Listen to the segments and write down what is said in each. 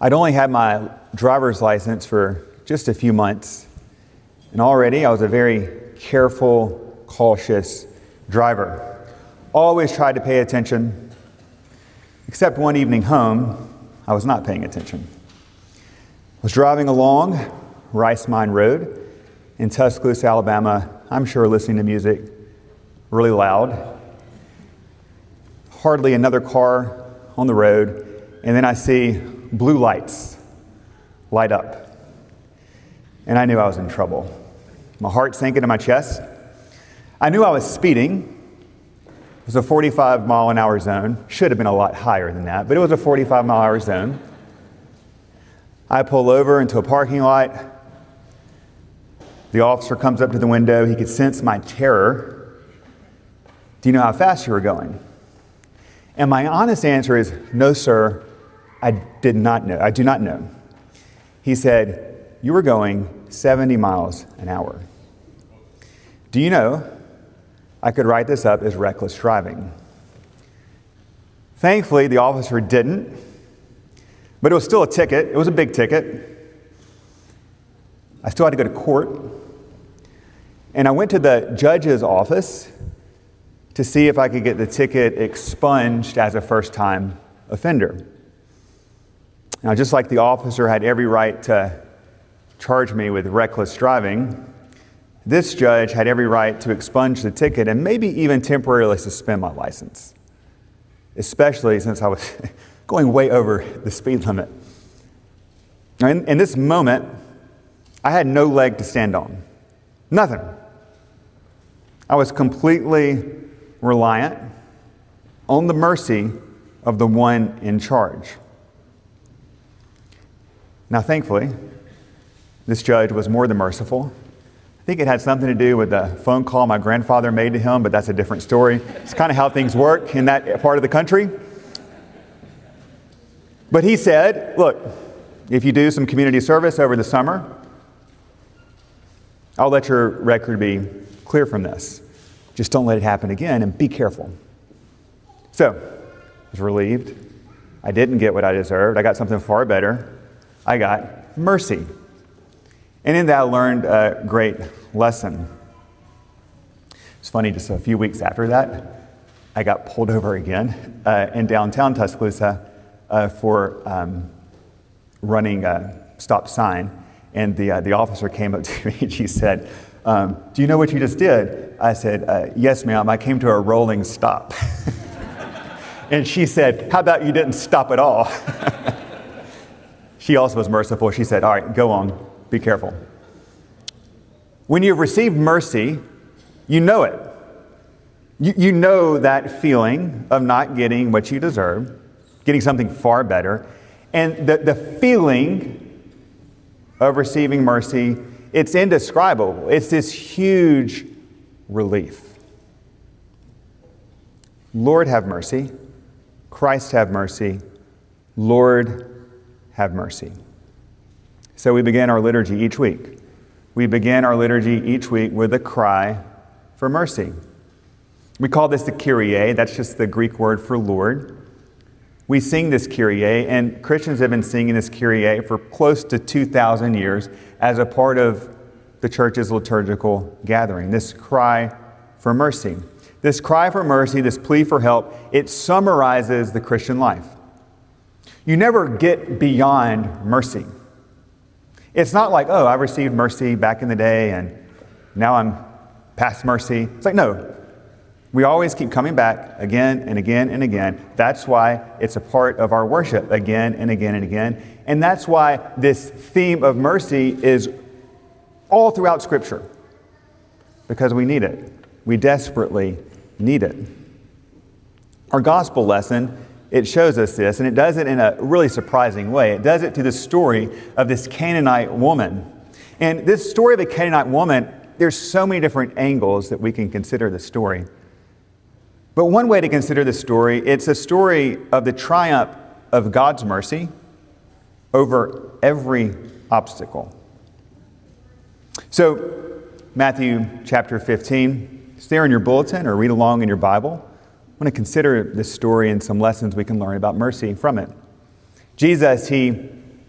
I'd only had my driver's license for just a few months, and already I was a very careful, cautious driver. Always tried to pay attention, except one evening home, I was not paying attention. I was driving along Rice Mine Road in Tuscaloosa, Alabama, I'm sure listening to music really loud. Hardly another car on the road, and then I see blue lights light up. And I knew I was in trouble. My heart sank into my chest. I knew I was speeding. It was a 45 mile an hour zone. Should have been a lot higher than that, but it was a 45 mile an hour zone. I pull over into a parking lot. The officer comes up to the window. He could sense my terror. Do you know how fast you were going? And my honest answer is, no, sir, I did not know. I do not know. He said, you were going 70 miles an hour. Do you know, I could write this up as reckless driving. Thankfully, the officer didn't, but it was still a ticket. It was a big ticket. I still had to go to court. And I went to the judge's office to see if I could get the ticket expunged as a first-time offender. Now, just like the officer had every right to charge me with reckless driving, this judge had every right to expunge the ticket and maybe even temporarily suspend my license, especially since I was going way over the speed limit. In this moment, I had no leg to stand on. Nothing. I was completely reliant on the mercy of the one in charge. Now, thankfully, this judge was more than merciful. I think it had something to do with the phone call my grandfather made to him, but that's a different story. It's kind of how things work in that part of the country. But he said, look, if you do some community service over the summer, I'll let your record be clear from this. Just don't let it happen again and be careful. So, I was relieved. I didn't get what I deserved. I got something far better. I got mercy. And in that, I learned a great lesson. It's funny, just a few weeks after that, I got pulled over again in downtown Tuscaloosa for running a stop sign. And the officer came up to me and she said, do you know what you just did? I said, yes, ma'am, I came to a rolling stop. And she said, how about you didn't stop at all? She also was merciful. She said, all right, go on, be careful. When you've received mercy, you know it. You know that feeling of not getting what you deserve, getting something far better. And the feeling of receiving mercy, it's indescribable. It's this huge relief. Lord, have mercy. Christ, have mercy. Lord, have mercy. So we begin our liturgy each week. We begin our liturgy each week with a cry for mercy. We call this the Kyrie. That's just the Greek word for Lord. We sing this Kyrie, and Christians have been singing this Kyrie for close to 2,000 years as a part of the church's liturgical gathering. This cry for mercy. This cry for mercy, this plea for help, it summarizes the Christian life. You never get beyond mercy. It's not like, oh, I received mercy back in the day and now I'm past mercy. It's like, no. We always keep coming back again and again and again. That's why it's a part of our worship again and again and again. And that's why this theme of mercy is all throughout Scripture. Because we need it. We desperately need it. Our gospel lesson, it shows us this, and it does it in a really surprising way. It does it to the story of this Canaanite woman. And this story of the Canaanite woman, there's so many different angles that we can consider the story. But one way to consider the story, it's a story of the triumph of God's mercy over every obstacle. So, Matthew chapter 15, it's there in your bulletin or read along in your Bible. I want to consider this story and some lessons we can learn about mercy from it. Jesus, he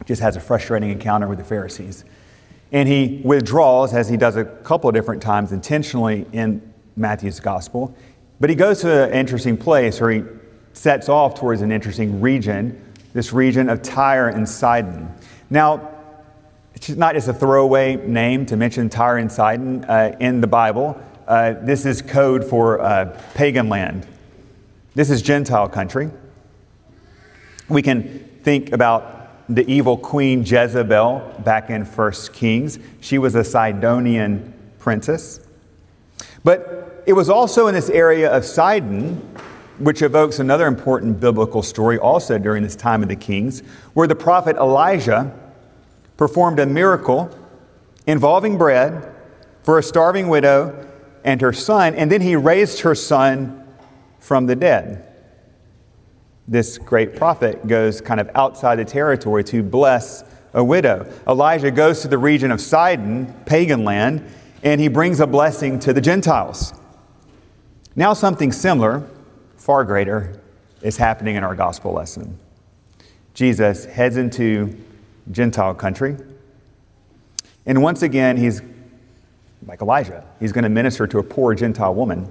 just has a frustrating encounter with the Pharisees. And he withdraws, as he does a couple of different times intentionally in Matthew's gospel. But he goes to an interesting place, or he sets off towards an interesting region, this region of Tyre and Sidon. Now, it's not just a throwaway name to mention Tyre and Sidon in the Bible. This is code for pagan land. This is Gentile country. We can think about the evil queen Jezebel back in 1 Kings. She was a Sidonian princess. But it was also in this area of Sidon, which evokes another important biblical story also during this time of the Kings, where the prophet Elijah performed a miracle involving bread for a starving widow and her son, and then he raised her son from the dead. This great prophet goes kind of outside the territory to bless a widow. Elijah goes to the region of Sidon, pagan land, and he brings a blessing to the Gentiles. Now something similar, far greater, is happening in our gospel lesson. Jesus heads into Gentile country, and once again, he's like Elijah. He's going to minister to a poor Gentile woman.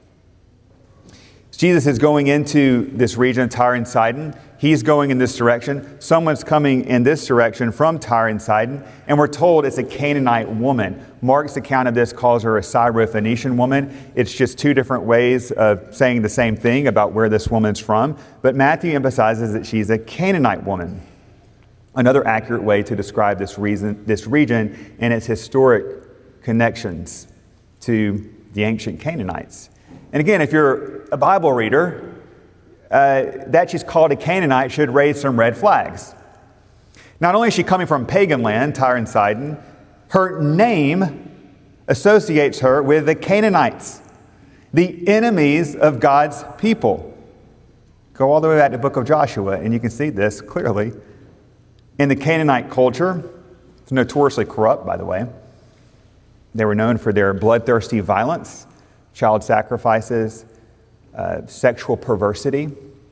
Jesus is going into this region, Tyre and Sidon. He's going in this direction. Someone's coming in this direction from Tyre and Sidon, and we're told it's a Canaanite woman. Mark's account of this calls her a Syro-Phoenician woman. It's just two different ways of saying the same thing about where this woman's from, but Matthew emphasizes that she's a Canaanite woman. Another accurate way to describe this region and its historic connections to the ancient Canaanites. And again, if you're a Bible reader, that she's called a Canaanite should raise some red flags. Not only is she coming from pagan land, Tyre and Sidon, her name associates her with the Canaanites, the enemies of God's people. Go all the way back to the book of Joshua, and you can see this clearly. In the Canaanite culture, it's notoriously corrupt, by the way. They were known for their bloodthirsty violence, child sacrifices, sexual perversity.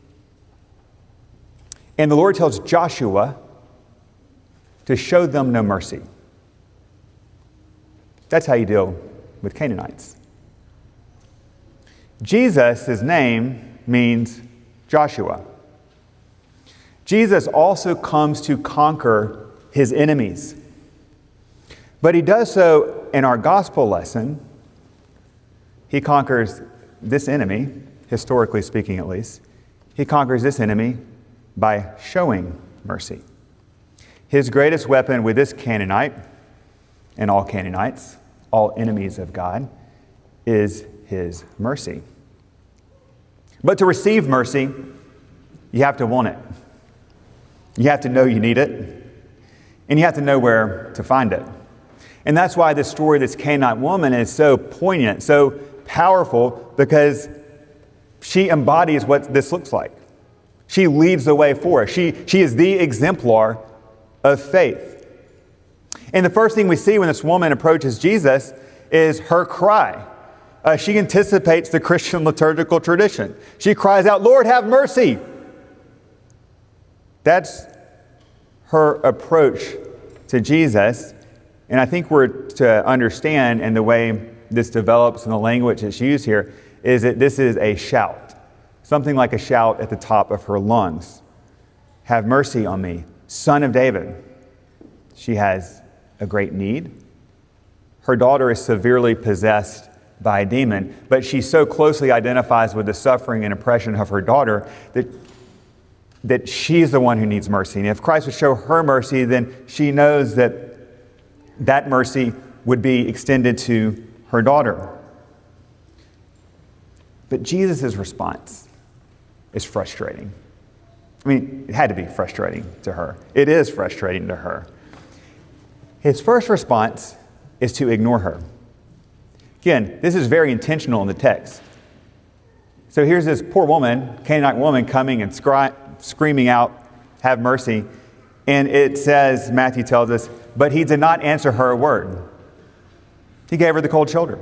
And the Lord tells Joshua to show them no mercy. That's how you deal with Canaanites. Jesus' name means Joshua. Jesus also comes to conquer his enemies. But he does so in our gospel lesson. He conquers this enemy, historically speaking at least. He conquers this enemy by showing mercy. His greatest weapon with this Canaanite, and all Canaanites, all enemies of God, is his mercy. But to receive mercy, you have to want it. You have to know you need it. And you have to know where to find it. And that's why the story of this Canaanite woman is so poignant, so powerful, because she embodies what this looks like. She leads the way for us. She is the exemplar of faith. And the first thing we see when this woman approaches Jesus is her cry. She anticipates the Christian liturgical tradition. She cries out, "Lord, have mercy!" That's her approach to Jesus. And I think we're to understand, and the way this develops in the language that's used here, is that this is a shout. Something like a shout at the top of her lungs. "Have mercy on me, Son of David." She has a great need. Her daughter is severely possessed by a demon, but she so closely identifies with the suffering and oppression of her daughter that she's the one who needs mercy. And if Christ would show her mercy, then she knows that that mercy would be extended to her daughter. But Jesus' response is frustrating. I mean, it had to be frustrating to her. It is frustrating to her. His first response is to ignore her. Again, this is very intentional in the text. So here's this poor woman, Canaanite woman, coming and screaming out, "Have mercy." And it says, Matthew tells us, but he did not answer her a word. He gave her the cold shoulder.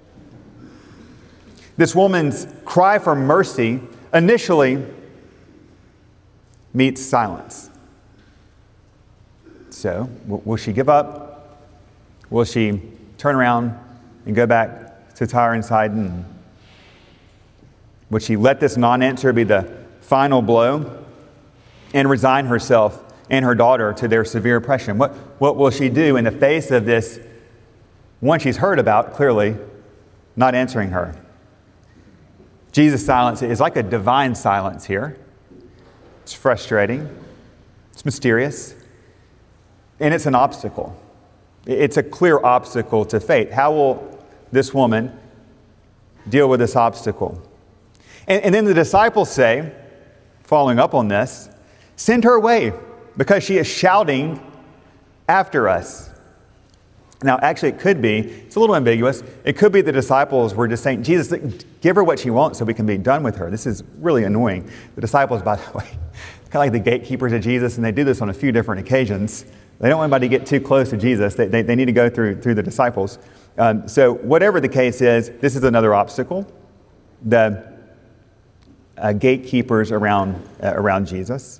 This woman's cry for mercy initially meets silence. So, will she give up? Will she turn around and go back to Tyre and Sidon? Would she let this non-answer be the final blow and resign herself and her daughter to their severe oppression? What will she do in the face of this one she's heard about, clearly, not answering her? Jesus' silence is like a divine silence here. It's frustrating. It's mysterious. And it's an obstacle. It's a clear obstacle to faith. How will this woman deal with this obstacle? And then the disciples say, following up on this, send her away because she is shouting after us. Now, actually, it could be, it's a little ambiguous. It could be the disciples were just saying, Jesus, give her what she wants so we can be done with her. This is really annoying. The disciples, by the way, kind of like the gatekeepers of Jesus, and they do this on a few different occasions. They don't want anybody to get too close to Jesus. They need to go through the disciples. So whatever the case is, this is another obstacle. The gatekeepers around Jesus.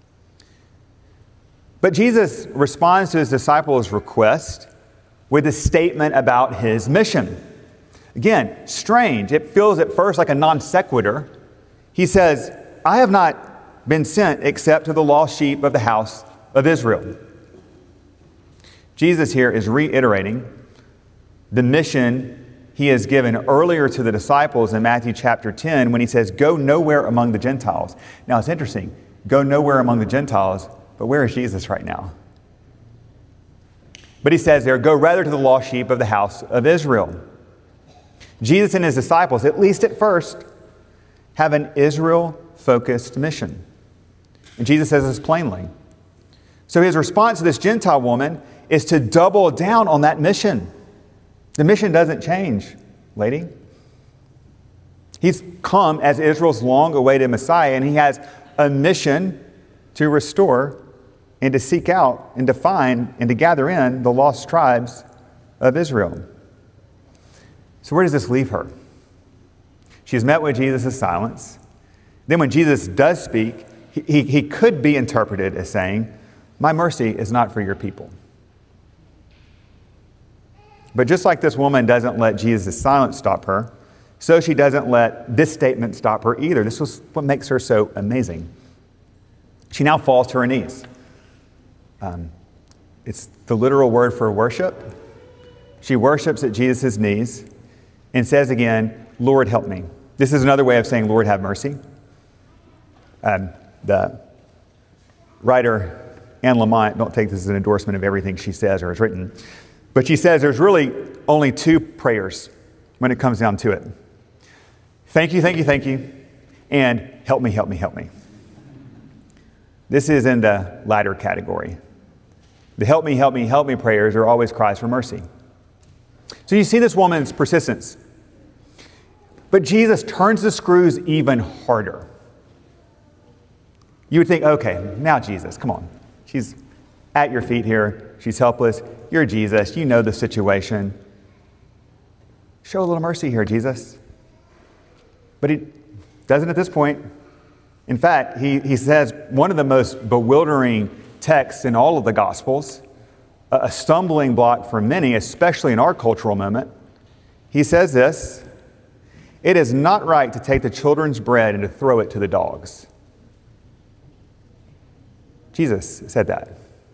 But Jesus responds to his disciples' request with a statement about his mission. Again, strange. It feels at first like a non sequitur. He says, I have not been sent except to the lost sheep of the house of Israel. Jesus here is reiterating the mission he has given earlier to the disciples in Matthew chapter 10 when he says, go nowhere among the Gentiles. Now it's interesting, go nowhere among the Gentiles, but where is Jesus right now? But he says there, go rather to the lost sheep of the house of Israel. Jesus and his disciples, at least at first, have an Israel-focused mission. And Jesus says this plainly. So his response to this Gentile woman is to double down on that mission. The mission doesn't change, lady. He's come as Israel's long-awaited Messiah, and he has a mission to restore and to seek out and to find and to gather in the lost tribes of Israel. So where does this leave her? She's met with Jesus' silence. Then when Jesus does speak, he could be interpreted as saying, my mercy is not for your people. But just like this woman doesn't let Jesus' silence stop her, so she doesn't let this statement stop her either. This was what makes her so amazing. She now falls to her knees. It's the literal word for worship. She worships at Jesus' knees and says again, Lord, help me. This is another way of saying, Lord, have mercy. The writer Anne Lamott, don't take this as an endorsement of everything she says or has written, but she says there's really only two prayers when it comes down to it. Thank you, thank you, thank you, and help me, help me, help me. This is in the latter category. The help me, help me, help me prayers are always cries for mercy. So you see this woman's persistence. But Jesus turns the screws even harder. You would think, okay, now Jesus, come on. She's at your feet here. She's helpless. You're Jesus. You know the situation. Show a little mercy here, Jesus. But he doesn't at this point. In fact, he says one of the most bewildering texts in all of the Gospels, a stumbling block for many, especially in our cultural moment. He says this, it is not right to take the children's bread and to throw it to the dogs. Jesus said that.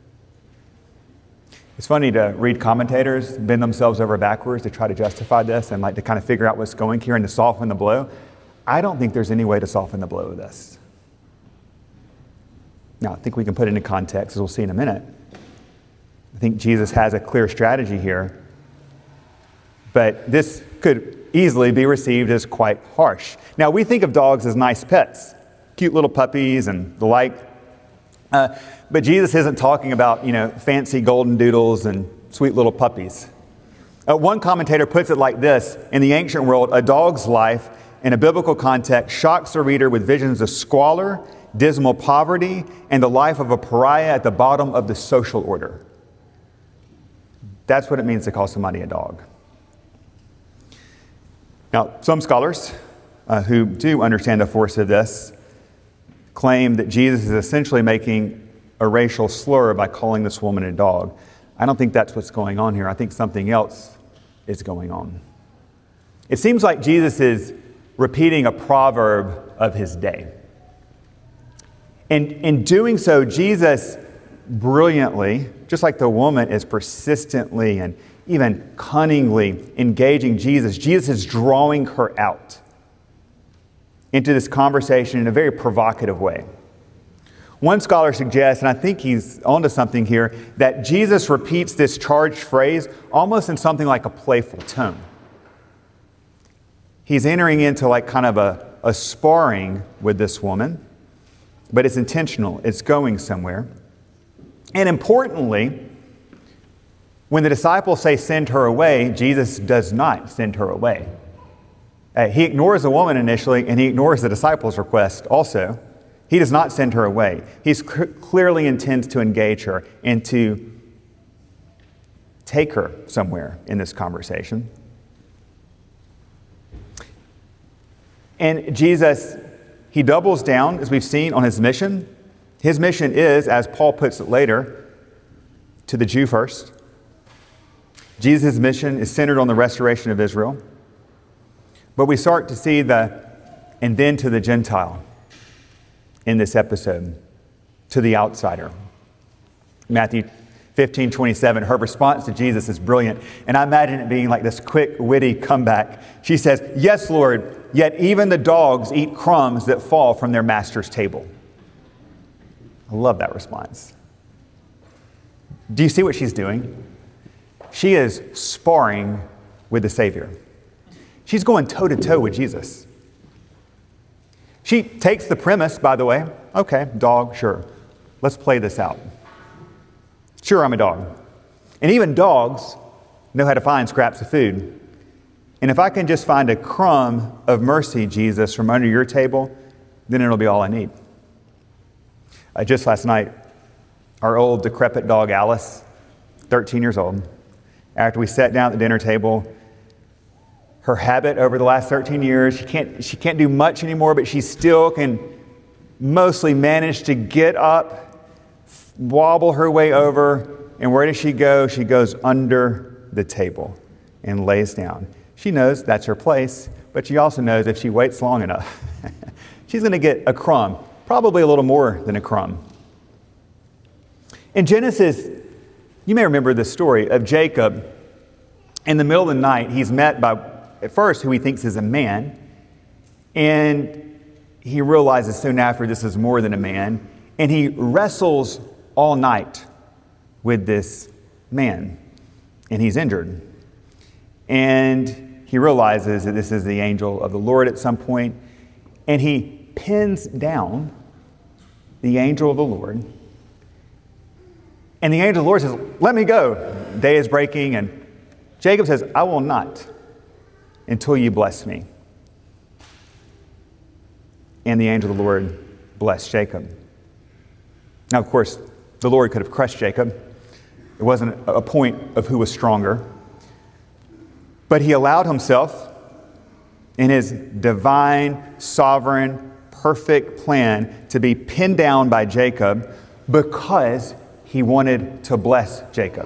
It's funny to read commentators bend themselves over backwards to try to justify this and like to kind of figure out what's going here and to soften the blow. I don't think there's any way to soften the blow of this. Now, I think we can put it into context, as we'll see in a minute. I think Jesus has a clear strategy here, but this could easily be received as quite harsh. Now, we think of dogs as nice pets, cute little puppies and the like, but Jesus isn't talking about, fancy golden doodles and sweet little puppies. One commentator puts it like this: in the ancient world, a dog's life in a biblical context shocks the reader with visions of squalor, dismal poverty, and the life of a pariah at the bottom of the social order. That's what it means to call somebody a dog. Now, some scholars who do understand the force of this claim that Jesus is essentially making a racial slur by calling this woman a dog. I don't think that's what's going on here. I think something else is going on. It seems like Jesus is repeating a proverb of his day. And in doing so, Jesus brilliantly, just like the woman is persistently and even cunningly engaging Jesus, Jesus is drawing her out into this conversation in a very provocative way. One scholar suggests, and I think he's onto something here, that Jesus repeats this charged phrase almost in something like a playful tone. He's entering into like kind of a sparring with this woman, but it's intentional. It's going somewhere. And importantly, when the disciples say send her away, Jesus does not send her away. He ignores the woman initially, and he ignores the disciples' request also. He does not send her away. He clearly intends to engage her and to take her somewhere in this conversation. And Jesus, he doubles down, as we've seen, on his mission. His mission is, as Paul puts it later, to the Jew first. Jesus' mission is centered on the restoration of Israel. But we start to see and then to the Gentile in this episode, to the outsider. Matthew 15:27, her response to Jesus is brilliant. And I imagine it being like this quick, witty comeback. She says, "Yes, Lord, yet even the dogs eat crumbs that fall from their master's table." I love that response. Do you see what she's doing? She is sparring with the Savior. She's going toe-to-toe with Jesus. She takes the premise, by the way, okay, dog, sure. Let's play this out. Sure, I'm a dog. And even dogs know how to find scraps of food. And if I can just find a crumb of mercy, Jesus, from under your table, then it'll be all I need. Just last night, our old decrepit dog, Alice, 13 years old, after we sat down at the dinner table, her habit over the last 13 years, she can't do much anymore, but she still can mostly manage to get up, wobble her way over, and where does she go? She goes under the table and lays down. She knows that's her place, but she also knows if she waits long enough, she's going to get a crumb, probably a little more than a crumb. In Genesis, you may remember the story of Jacob. In the middle of the night, he's met by, at first, who he thinks is a man, and he realizes soon after this is more than a man, and he wrestles all night with this man, and he's injured. And he realizes that this is the angel of the Lord at some point, and he pins down the angel of the Lord. And the angel of the Lord says, "Let me go. Day is breaking." And Jacob says, "I will not until you bless me." And the angel of the Lord blessed Jacob. Now, of course, the Lord could have crushed Jacob. It wasn't a point of who was stronger. But he allowed himself, in his divine, sovereign, perfect plan, to be pinned down by Jacob because he wanted to bless Jacob.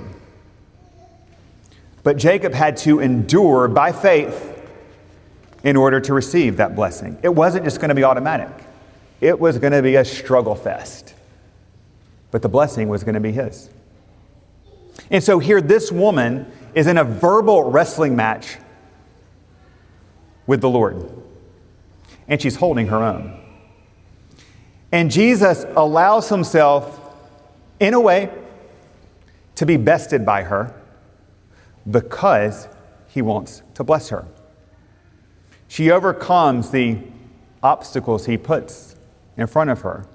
But Jacob had to endure by faith in order to receive that blessing. It wasn't just going to be automatic. It was going to be a struggle fest. But the blessing was going to be his. And so here this woman is in a verbal wrestling match with the Lord. And she's holding her own. And Jesus allows himself, in a way, to be bested by her because he wants to bless her. She overcomes the obstacles he puts in front of her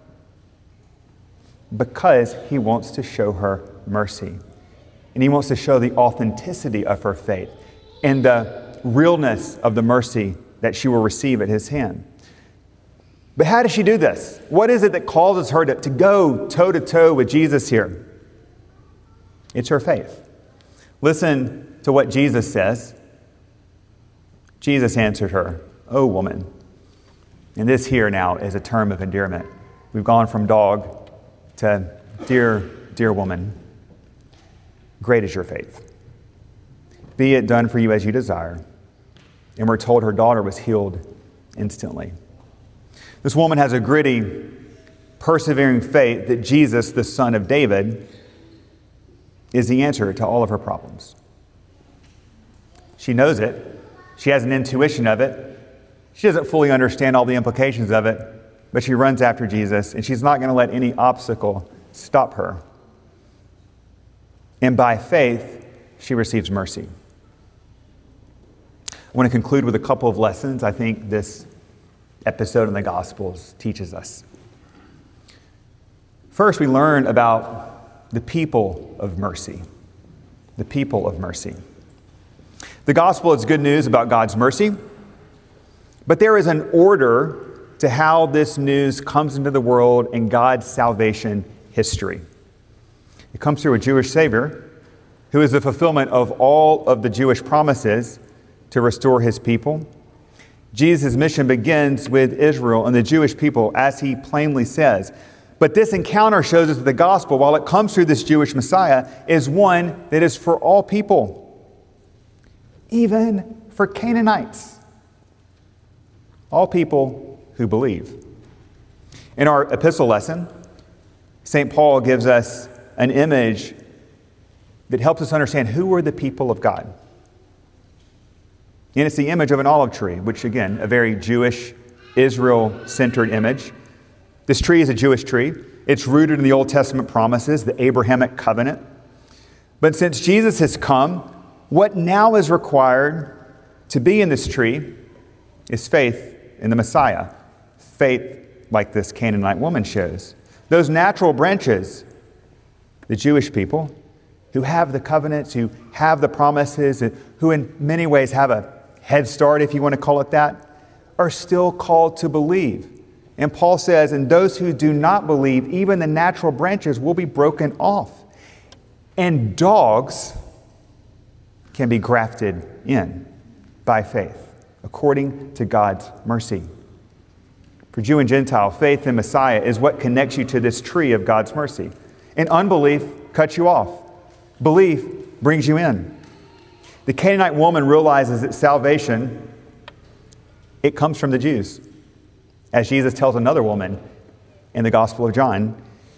because he wants to show her mercy. And he wants to show the authenticity of her faith and the realness of the mercy that she will receive at his hand. But how does she do this? What is it that causes her to go toe-to-toe with Jesus here? It's her faith. Listen to what Jesus says. Jesus answered her, "O woman." And this here now is a term of endearment. We've gone from dog to Dear woman, great is your faith. Be it done for you as you desire. And we're told her daughter was healed instantly. This woman has a gritty, persevering faith that Jesus, the Son of David, is the answer to all of her problems. She knows it. She has an intuition of it. She doesn't fully understand all the implications of it, but she runs after Jesus, and she's not going to let any obstacle stop her. And by faith, she receives mercy. I want to conclude with a couple of lessons I think this episode in the Gospels teaches us. First, we learn about the people of mercy. The people of mercy. The Gospel is good news about God's mercy, but there is an order to how this news comes into the world in God's salvation history. It comes through a Jewish Savior who is the fulfillment of all of the Jewish promises to restore his people. Jesus' mission begins with Israel and the Jewish people, as he plainly says. But this encounter shows us that the gospel, while it comes through this Jewish Messiah, is one that is for all people, even for Canaanites. All people who believe. In our epistle lesson, St. Paul gives us an image that helps us understand who are the people of God. And it's the image of an olive tree, which again, a very Jewish, Israel-centered image. This tree is a Jewish tree. It's rooted in the Old Testament promises, the Abrahamic covenant. But since Jesus has come, what now is required to be in this tree is faith in the Messiah. Faith like this Canaanite woman shows. Those natural branches, the Jewish people, who have the covenants, who have the promises, who in many ways have a head start, if you want to call it that, are still called to believe. And Paul says, and those who do not believe, even the natural branches will be broken off. And dogs can be grafted in by faith, according to God's mercy. For Jew and Gentile, faith in Messiah is what connects you to this tree of God's mercy. And unbelief cuts you off. Belief brings you in. The Canaanite woman realizes that salvation, it comes from the Jews. As Jesus tells another woman in the Gospel of John,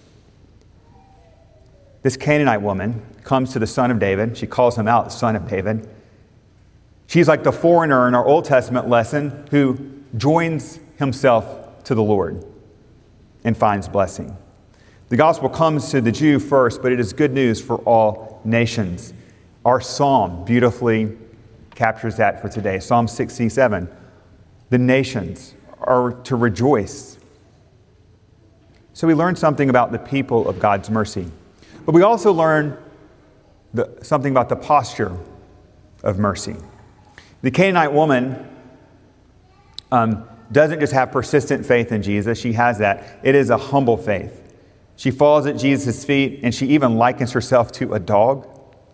this Canaanite woman comes to the Son of David. She calls him out, Son of David. She's like the foreigner in our Old Testament lesson who joins himself to the Lord and finds blessing. The gospel comes to the Jew first, but it is good news for all nations. Our psalm beautifully captures that for today. Psalm 67. The nations are to rejoice. So we learn something about the people of God's mercy. But we also learn something about the posture of mercy. The Canaanite woman doesn't just have persistent faith in Jesus. She has that. It is a humble faith. She falls at Jesus' feet, and she even likens herself to a dog.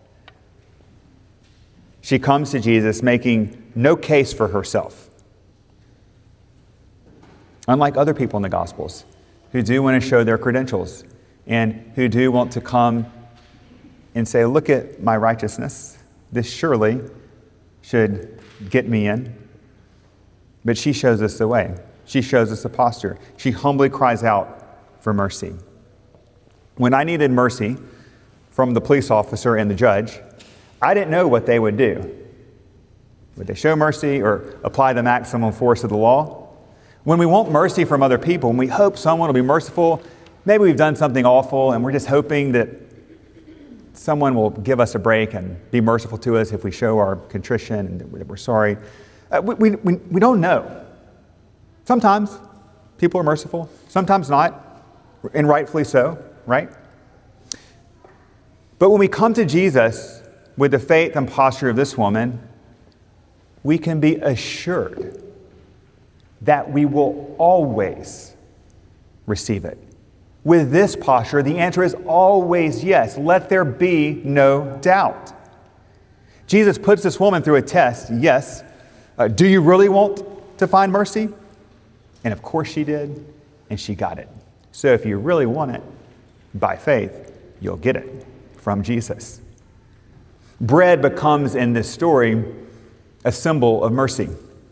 She comes to Jesus making no case for herself. Unlike other people in the Gospels who do want to show their credentials and who do want to come and say, look at my righteousness. This surely should get me in. But she shows us the way. She shows us the posture. She humbly cries out for mercy. When I needed mercy from the police officer and the judge, I didn't know what they would do. Would they show mercy or apply the maximum force of the law? When we want mercy from other people, when we hope someone will be merciful, maybe we've done something awful and we're just hoping that someone will give us a break and be merciful to us if we show our contrition and that we're sorry. We don't know. Sometimes people are merciful, sometimes not, and rightfully so, right? But when we come to Jesus with the faith and posture of this woman, we can be assured that we will always receive it. With this posture, the answer is always yes. Let there be no doubt. Jesus puts this woman through a test. Yes. Do you really want to find mercy? And of course she did, and she got it. So if you really want it, By faith, you'll get it from Jesus. Bread becomes, in this story, a symbol of mercy.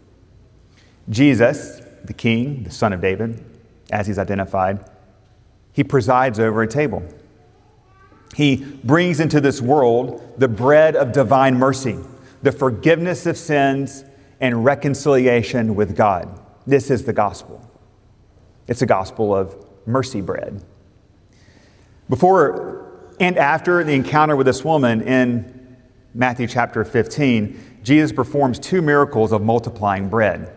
Jesus, the King, the Son of David, as he's identified, he presides over a table. He brings into this world the bread of divine mercy, the forgiveness of sins and reconciliation with God. This is the gospel. It's a gospel of mercy bread. Before and after the encounter with this woman in Matthew chapter 15, Jesus performs 2 miracles of multiplying bread.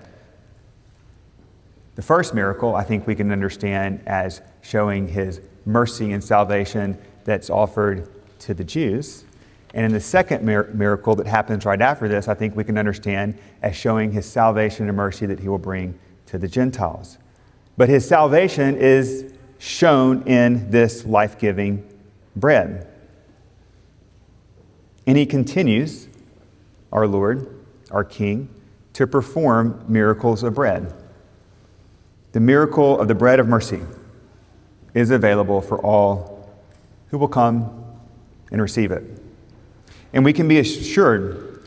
The first miracle, I think we can understand as showing his mercy and salvation that's offered to the Jews. And in the second miracle that happens right after this, I think we can understand as showing his salvation and mercy that he will bring to the Gentiles. But his salvation is shown in this life-giving bread. And he continues, our Lord, our King, to perform miracles of bread. The miracle of the bread of mercy is available for all who will come and receive it. And we can be assured,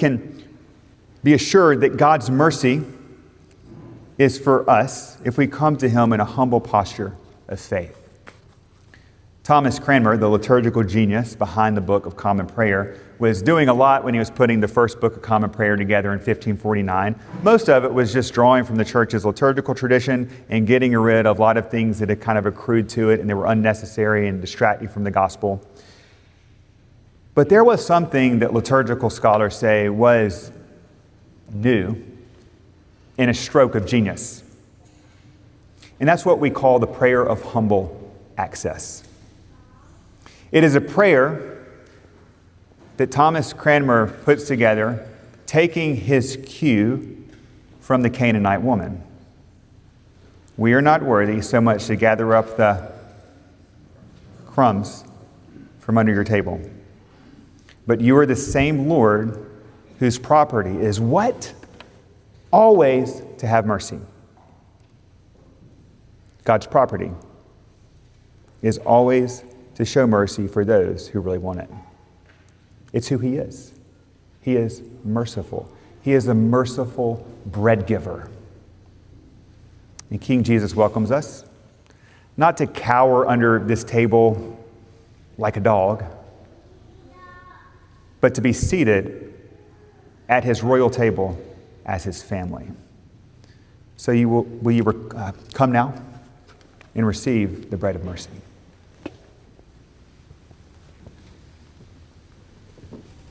that God's mercy is for us if we come to him in a humble posture of faith. Thomas Cranmer, the liturgical genius behind the Book of Common Prayer, was doing a lot when he was putting the first Book of Common Prayer together in 1549. Most of it was just drawing from the church's liturgical tradition and getting rid of a lot of things that had kind of accrued to it and they were unnecessary and distracting from the gospel. But there was something that liturgical scholars say was new in a stroke of genius. And that's what we call the prayer of humble access. It is a prayer that Thomas Cranmer puts together, taking his cue from the Canaanite woman. We are not worthy so much to gather up the crumbs from under your table. But you are the same Lord whose property is what? Always to have mercy. God's property is always to show mercy for those who really want it. It's who he is. He is merciful. He is a merciful bread giver. And King Jesus welcomes us, not to cower under this table like a dog, but to be seated at his royal table as his family. So will you come now and receive the bread of mercy?